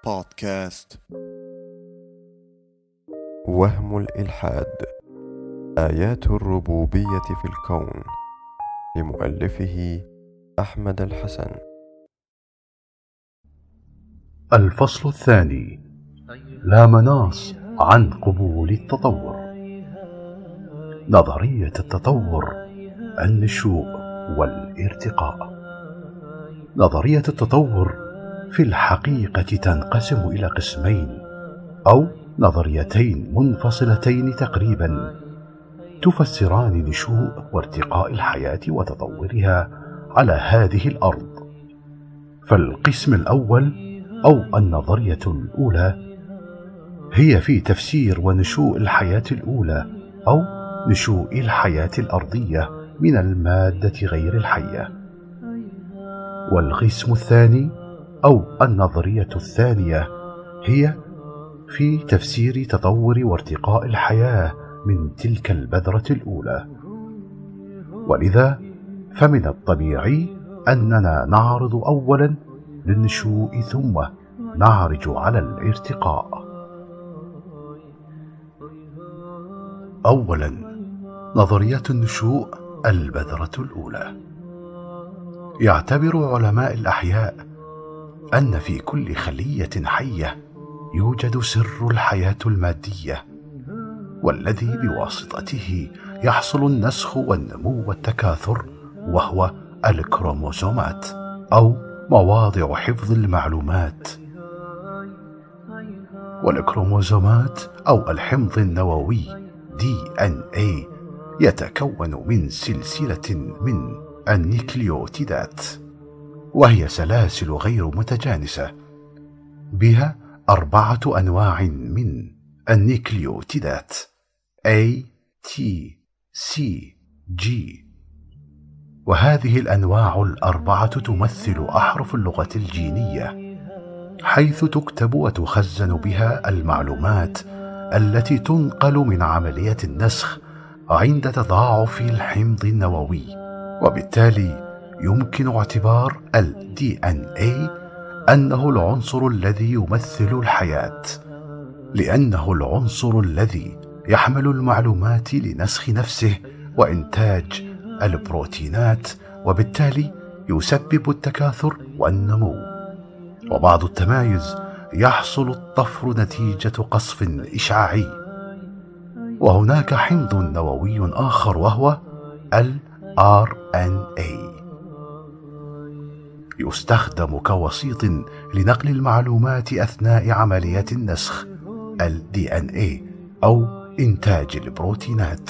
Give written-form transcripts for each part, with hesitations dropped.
بودكاست. وهم الإلحاد، آيات الربوبية في الكون، لمؤلفه أحمد الحسن. الفصل الثاني: لا مناص عن قبول التطور. نظرية التطور، النشوء والارتقاء. نظرية التطور في الحقيقة تنقسم إلى قسمين أو نظريتين منفصلتين تقريبا، تفسران نشوء وارتقاء الحياة وتطورها على هذه الأرض. فالقسم الأول أو النظرية الأولى هي في تفسير ونشوء الحياة الأولى أو نشوء الحياة الأرضية من المادة غير الحية. والقسم الثاني أو النظرية الثانية هي في تفسير تطور وارتقاء الحياة من تلك البذرة الأولى. ولذا فمن الطبيعي أننا نعرض أولا للنشوء ثم نعرج على الارتقاء. أولا، نظرية النشوء، البذرة الأولى. يعتبر علماء الأحياء أن في كل خلية حية يوجد سر الحياة المادية، والذي بواسطته يحصل النسخ والنمو والتكاثر، وهو الكروموسومات أو مواضع حفظ المعلومات. والكروموسومات أو الحمض النووي DNA يتكون من سلسلة من النيكليوتيدات، وهي سلاسل غير متجانسة بها 4 أنواع من النيكليوتيدات A T C G. وهذه الأنواع 4 تمثل أحرف اللغة الجينية، حيث تكتب وتخزن بها المعلومات التي تنقل من عملية النسخ عند تضاعف الحمض النووي. وبالتالي يمكن اعتبار ال DNA أنه العنصر الذي يمثل الحياة، لأنه العنصر الذي يحمل المعلومات لنسخ نفسه وإنتاج البروتينات، وبالتالي يسبب التكاثر والنمو. وبعض التمايز يحصل الطفر نتيجة قصف إشعاعي. وهناك حمض نووي آخر وهو ال RNA، يستخدم كوسيط لنقل المعلومات أثناء عملية النسخ ال DNA أو إنتاج البروتينات.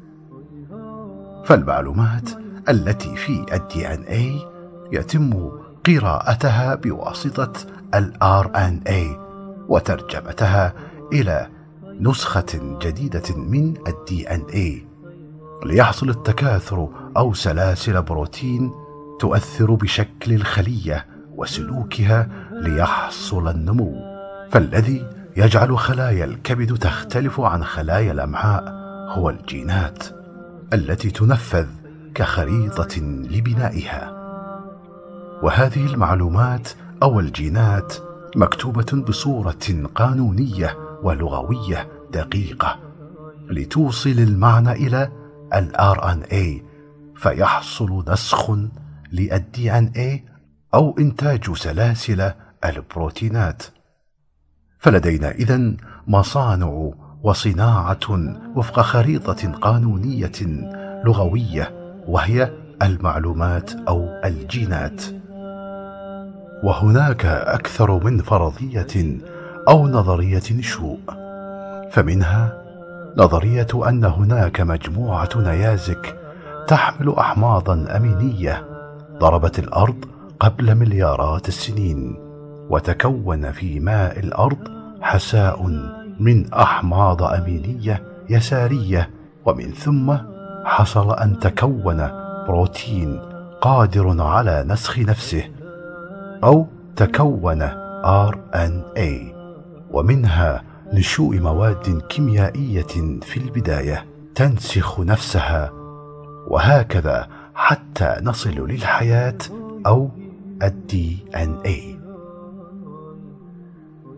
فالمعلومات التي في ال DNA يتم قراءتها بواسطة ال RNA وترجمتها إلى نسخة جديدة من ال DNA ليحصل التكاثر أو سلاسل بروتين تؤثر بشكل الخلية وسلوكها ليحصل النمو. فالذي يجعل خلايا الكبد تختلف عن خلايا الأمعاء هو الجينات التي تنفذ كخريطة لبنائها. وهذه المعلومات أو الجينات مكتوبة بصورة قانونية ولغوية دقيقة لتوصل المعنى إلى ال RNA، فيحصل نسخ لل DNA أو إنتاج سلاسل البروتينات. فلدينا إذن مصانع وصناعة وفق خريطة قانونية لغوية، وهي المعلومات أو الجينات. وهناك أكثر من فرضية أو نظرية نشوء، فمنها نظرية أن هناك مجموعة نيازك تحمل أحماضا أمينية ضربت الأرض قبل مليارات السنين، وتكون في ماء الأرض حساء من أحماض أمينية يسارية، ومن ثم حصل أن تكون بروتين قادر على نسخ نفسه، أو تكون RNA. ومنها نشوء مواد كيميائية في البداية تنسخ نفسها، وهكذا حتى نصل للحياة أو ال DNA.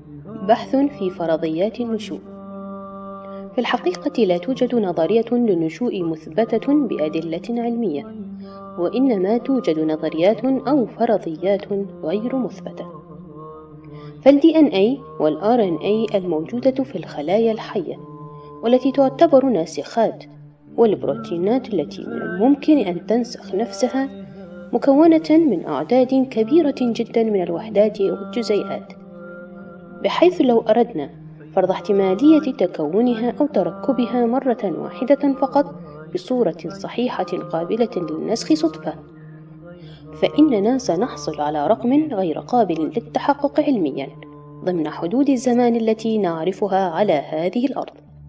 بحث في فرضيات النشوء. في الحقيقة لا توجد نظرية للنشوء مثبتة بأدلة علمية، وإنما توجد نظريات أو فرضيات غير مثبتة. فالDNA والRNA الموجودة في الخلايا الحية والتي تعتبر ناسخات، والبروتينات التي من الممكن أن تنسخ نفسها، مكونة من أعداد كبيرة جدا من الوحدات والجزيئات، بحيث لو أردنا فرض احتمالية تكونها أو تركبها مرة واحدة فقط بصورة صحيحة قابلة للنسخ صدفة، فإننا سنحصل على رقم غير قابل للتحقق علميا ضمن حدود الزمان التي نعرفها على هذه الأرض.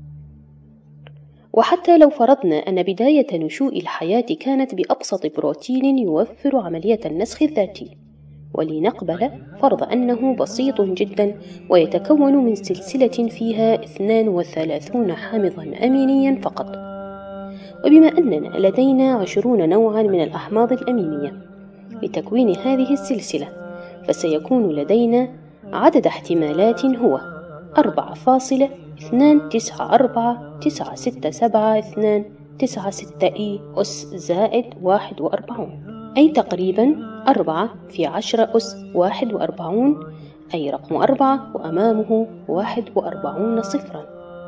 وحتى لو فرضنا أن بداية نشوء الحياة كانت بأبسط بروتين يوفر عملية النسخ الذاتي، ولنقبل فرض أنه بسيط جدا ويتكون من سلسلة فيها 32 حامضا أمينيا فقط، وبما أننا لدينا 20 نوعا من الأحماض الأمينية لتكوين هذه السلسلة، فسيكون لدينا عدد احتمالات هو 4.294967296E زائد 41، أي تقريبا 4 في 10 أس 41، أي رقم 4 وأمامه 41 صفرا.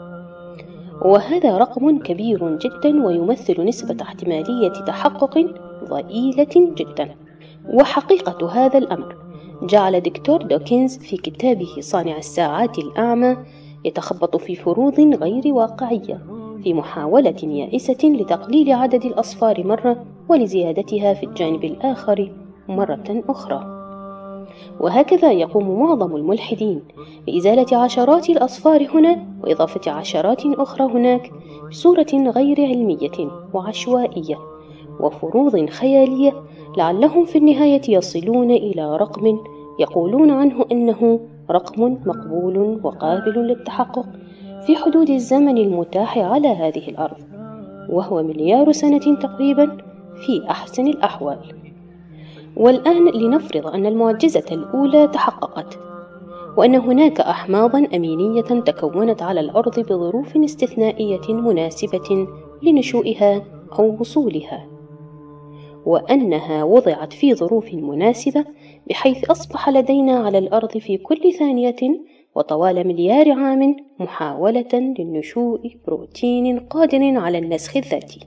وهذا رقم كبير جدا ويمثل نسبة احتمالية تحقق ضئيلة جدا. وحقيقة هذا الأمر جعل دكتور دوكنز في كتابه صانع الساعات الأعمى يتخبط في فروض غير واقعية في محاولة يائسة لتقليل عدد الأصفار مرة ولزيادتها في الجانب الآخر مرة أخرى. وهكذا يقوم معظم الملحدين بإزالة عشرات الأصفار هنا وإضافة عشرات أخرى هناك بصورة غير علمية وعشوائية وفروض خيالية، لعلهم في النهاية يصلون إلى رقم يقولون عنه إنه رقم مقبول وقابل للتحقق في حدود الزمن المتاح على هذه الأرض، وهو 1,000,000,000 سنة تقريبا في أحسن الأحوال. والآن لنفرض أن المعجزة الأولى تحققت، وأن هناك أحماضا أمينية تكونت على الأرض بظروف استثنائية مناسبة لنشوئها أو وصولها، وأنها وضعت في ظروف مناسبة بحيث أصبح لدينا على الأرض في كل ثانية وطوال 1,000,000,000 عام محاولة للنشوء بروتين قادر على النسخ الذاتي.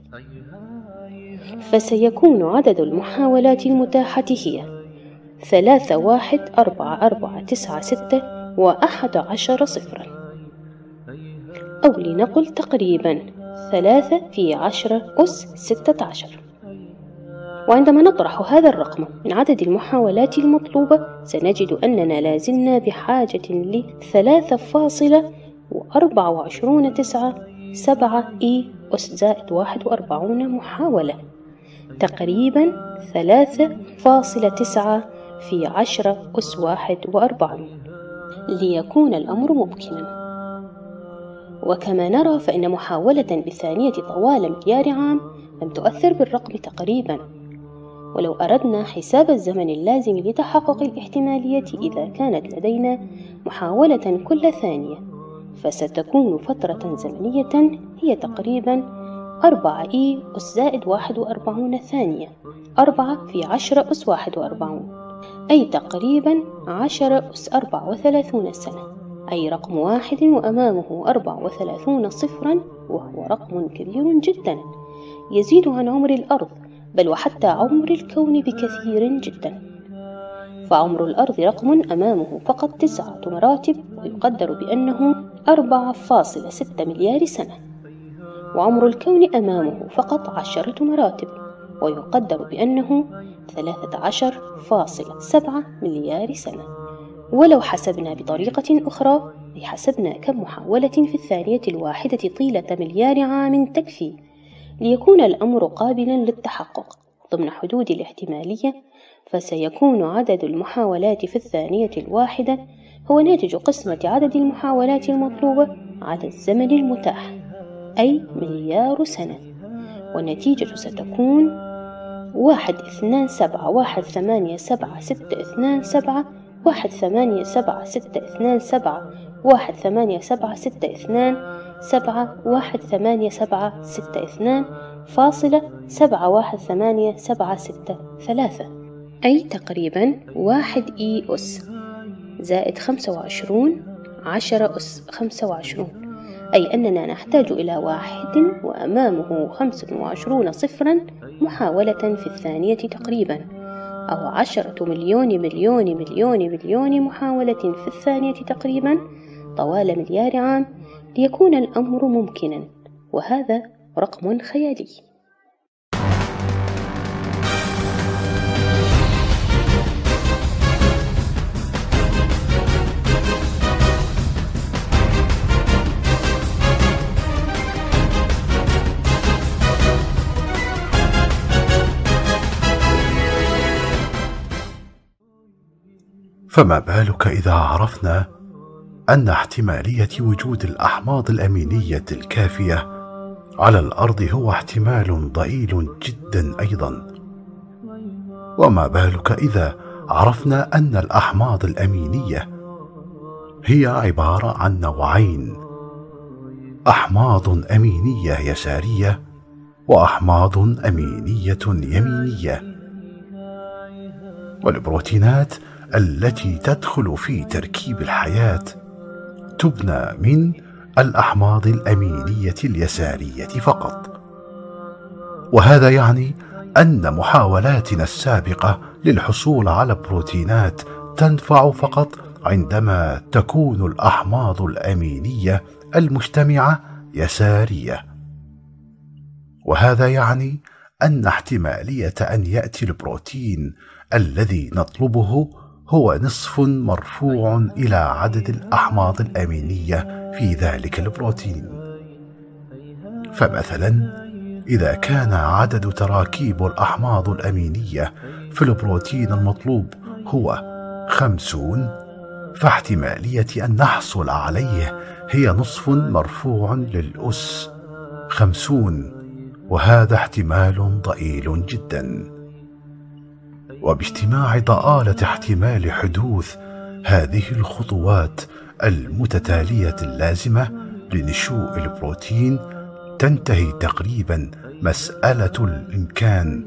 فسيكون عدد المحاولات المتاحة هي 3,1,4,4,9,6 و11 أو لنقل تقريبا 3 في 10 أس 16. وعندما نطرح هذا الرقم من عدد المحاولات المطلوبة سنجد أننا لازلنا بحاجة ل 3.24997 أس زائد 41 محاولة، تقريبا 3.9 في 10 أس 41 ليكون الأمر ممكنا. وكما نرى فإن محاولة بالثانية طوال 1,000,000,000 عام لم تؤثر بالرقم تقريبا. ولو أردنا حساب الزمن اللازم لتحقق الاحتمالية إذا كانت لدينا محاولة كل ثانية، فستكون فترة زمنية هي تقريبا 4E أس زائد 41 ثانية، 4 في 10 أس 41، أي تقريبا 10 أس 34 سنة، أي رقم 1 وأمامه 34 صفرا، وهو رقم كبير جدا يزيد عن عمر الأرض بل وحتى عمر الكون بكثير جدا. فعمر الأرض رقم أمامه فقط 9 مراتب ويقدر بأنه 4.6 مليار سنة، وعمر الكون أمامه فقط 10 مراتب ويقدر بأنه 13.7 مليار سنة. ولو حسبنا بطريقة أخرى، حسبنا كم محاولة في الثانية الواحدة طيلة 1,000,000,000 عام تكفي ليكون الأمر قابلا للتحقق ضمن حدود الاحتمالية، فسيكون عدد المحاولات في الثانية الواحدة هو ناتج قسمة عدد المحاولات المطلوبة على الزمن المتاح، أي 1,000,000,000 سنة، والنتيجة ستكون 1,27187,627 1,87627 18762 71876 فاصلة 71876 أي تقريبا 1 إي أس زائد 25 10 أس 25، أي أننا نحتاج إلى 1 وأمامه 25 صفرا محاولة في الثانية تقريبا، أو 10 مليون مليون مليون مليون محاولة في الثانية تقريبا طوال مليار عام ليكون الأمر ممكنا، وهذا رقم خيالي. فما بالك إذا عرفنا أن احتمالية وجود الأحماض الأمينية الكافية على الأرض هو احتمال ضئيل جدا أيضا. وما بالك إذا عرفنا أن الأحماض الأمينية هي عبارة عن نوعين: أحماض أمينية يسارية وأحماض أمينية يمينية. والبروتينات التي تدخل في تركيب الحياة تبنى من الأحماض الأمينية اليسارية فقط. وهذا يعني أن محاولاتنا السابقة للحصول على بروتينات تنفع فقط عندما تكون الأحماض الأمينية المجتمعة يسارية. وهذا يعني أن احتمالية أن يأتي البروتين الذي نطلبه هو نصف مرفوع إلى عدد الأحماض الأمينية في ذلك البروتين. فمثلا إذا كان عدد تراكيب الأحماض الأمينية في البروتين المطلوب هو 50، فاحتمالية أن نحصل عليه هي نصف مرفوع للأس 50، وهذا احتمال ضئيل جدا. وباجتماع ضآلة احتمال حدوث هذه الخطوات المتتالية اللازمة لنشوء البروتين تنتهي تقريبا مسألة الإمكان،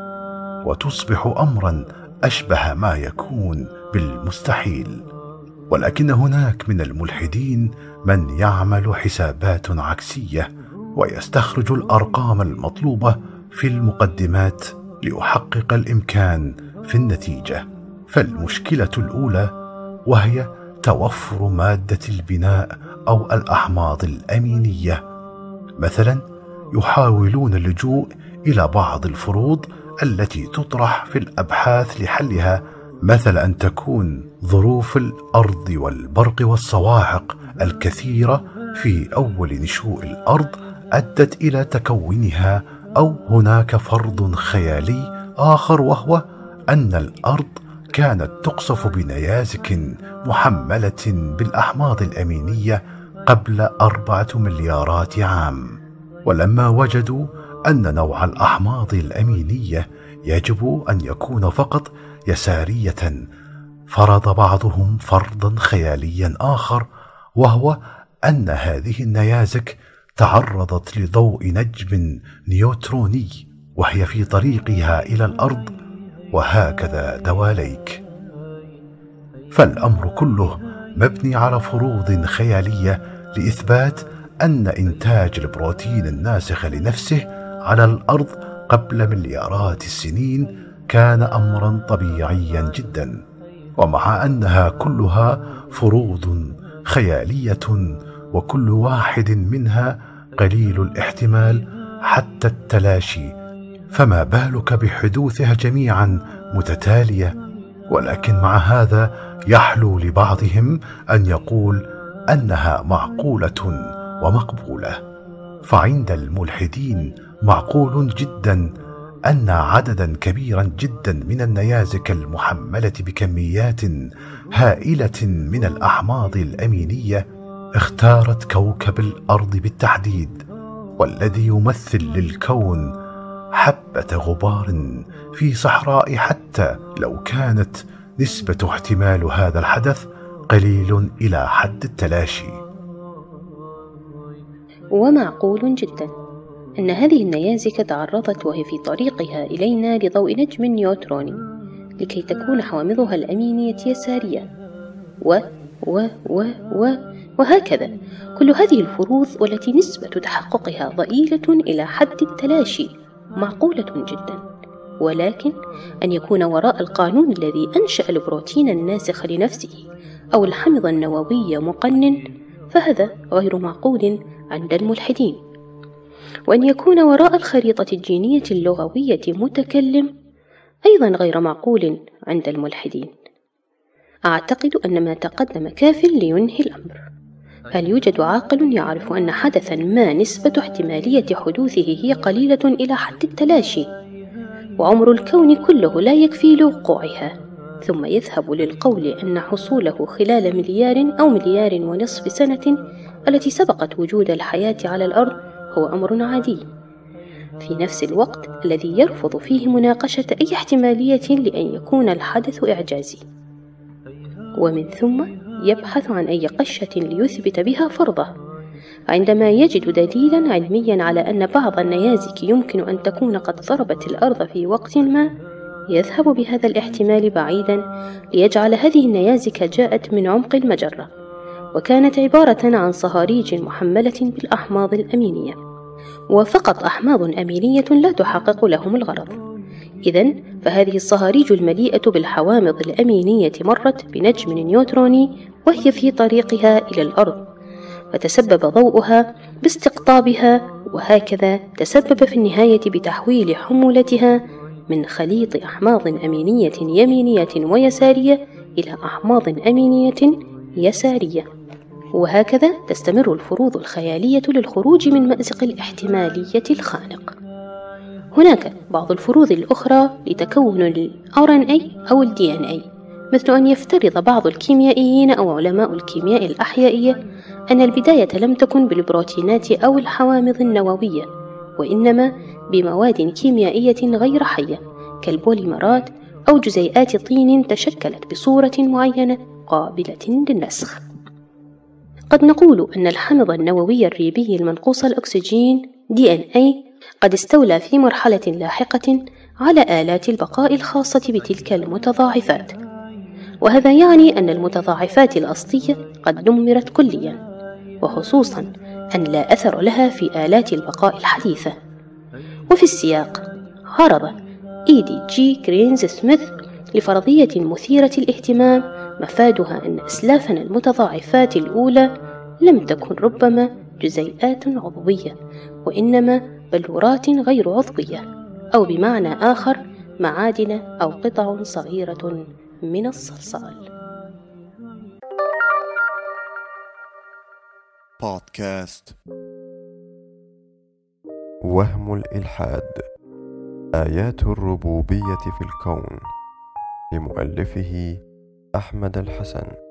وتصبح أمرا أشبه ما يكون بالمستحيل. ولكن هناك من الملحدين من يعمل حسابات عكسية ويستخرج الأرقام المطلوبة في المقدمات ليحقق الإمكان في النتيجة. فالمشكلة الأولى وهي توفر مادة البناء أو الأحماض الأمينية. مثلا يحاولون اللجوء إلى بعض الفروض التي تطرح في الأبحاث لحلها، مثل أن تكون ظروف الأرض والبرق والصواعق الكثيرة في أول نشوء الأرض أدت إلى تكونها، أو هناك فرض خيالي آخر وهو أن الأرض كانت تقصف بنيازك محملة بالأحماض الأمينية قبل 4 مليارات عام، ولما وجدوا أن نوع الأحماض الأمينية يجب أن يكون فقط يسارية، فرض بعضهم فرضا خياليا آخر، وهو أن هذه النيازك تعرضت لضوء نجم نيوتروني وهي في طريقها إلى الأرض، وهكذا دواليك. فالأمر كله مبني على فروض خيالية لإثبات أن إنتاج البروتين الناسخ لنفسه على الأرض قبل مليارات السنين كان أمرا طبيعيا جدا. ومع أنها كلها فروض خيالية وكل واحد منها قليل الاحتمال حتى التلاشي، فما بالك بحدوثها جميعا متتالية. ولكن مع هذا يحلو لبعضهم أن يقول أنها معقولة ومقبولة. فعند الملحدين معقول جدا أن عددا كبيرا جدا من النيازك المحملة بكميات هائلة من الأحماض الأمينية اختارت كوكب الأرض بالتحديد، والذي يمثل للكون حبة غبار في صحراء، حتى لو كانت نسبة احتمال هذا الحدث قليل إلى حد التلاشي. ومعقول جدا أن هذه النيازك تعرضت وهي في طريقها إلينا لضوء نجم نيوتروني لكي تكون حوامضها الأمينية يسارية وهكذا. كل هذه الفروض والتي نسبة تحققها ضئيلة إلى حد التلاشي معقولة جدا، ولكن أن يكون وراء القانون الذي أنشأ البروتين الناسخ لنفسه أو الحمض النووي مقنن فهذا غير معقول عند الملحدين، وأن يكون وراء الخريطة الجينية اللغوية متكلم أيضا غير معقول عند الملحدين. أعتقد أن ما تقدم كاف لينهي الأمر. هل يوجد عاقل يعرف أن حدثا ما نسبة احتمالية حدوثه هي قليلة إلى حد التلاشي، وعمر الكون كله لا يكفي لوقوعها، ثم يذهب للقول أن حصوله خلال مليار أو مليار ونصف سنة التي سبقت وجود الحياة على الأرض هو أمر عادي، في نفس الوقت الذي يرفض فيه مناقشة أي احتمالية لأن يكون الحدث إعجازي، ومن ثم يبحث عن أي قشة ليثبت بها فرضه. عندما يجد دليلا علميا على أن بعض النيازك يمكن أن تكون قد ضربت الأرض في وقت ما، يذهب بهذا الاحتمال بعيدا ليجعل هذه النيازك جاءت من عمق المجرة وكانت عبارة عن صهاريج محملة بالأحماض الأمينية، وفقط أحماض أمينية لا تحقق لهم الغرض. إذن فهذه الصهاريج المليئة بالحوامض الأمينية مرت بنجم نيوتروني وهي في طريقها إلى الأرض، فتسبب ضوءها باستقطابها، وهكذا تسبب في النهاية بتحويل حمولتها من خليط أحماض أمينية يمينية ويسارية إلى أحماض أمينية يسارية، وهكذا تستمر الفروض الخيالية للخروج من مأزق الاحتمالية الخانق. هناك بعض الفروض الأخرى لتكون ال RNA أو ال DNA، مثل أن يفترض بعض الكيميائيين أو علماء الكيمياء الأحيائية أن البداية لم تكن بالبروتينات أو الحوامض النووية، وإنما بمواد كيميائية غير حية كالبوليمرات أو جزيئات طين تشكلت بصورة معينة قابلة للنسخ. قد نقول أن الحمض النووي الريبي المنقوص الأكسجين DNA قد استولى في مرحلة لاحقة على آلات البقاء الخاصة بتلك المتضاعفات، وهذا يعني أن المتضاعفات الأصلية قد دمرت كليا، وخصوصا أن لا أثر لها في آلات البقاء الحديثة. وفي السياق عرض E.D.G. كرينز سميث لفرضية مثيرة الاهتمام مفادها أن أسلافنا المتضاعفات الأولى لم تكن ربما جزيئات عضوية، وإنما بلورات غير عضوية، أو بمعنى آخر معادن أو قطع صغيرة من الصلصال. بودكاست وهم الإلحاد، آيات الربوبية في الكون، لمؤلفه أحمد الحسن.